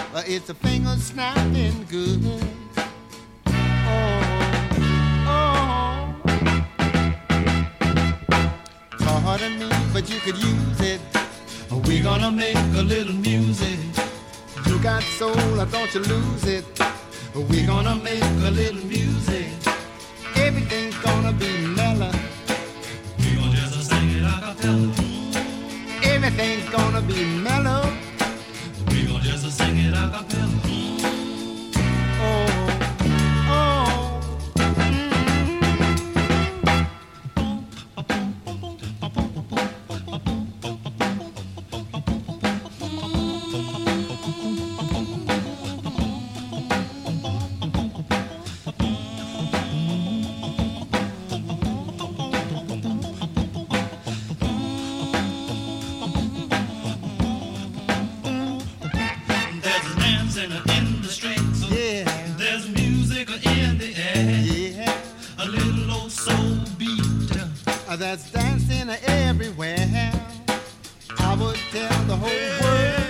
It's a finger snapping good. Pardon me, but you could use it. We're gonna make a little music. You got soul, don't you lose it. We're gonna make a little music. Everything's gonna be mellow. We're gonna just sing it a cappella. Everything's gonna be mellow. We're gonna just sing it a cappella. In the streets, yeah. There's music in the air, yeah. A little old soul beat That's dancing everywhere. I would tell the whole world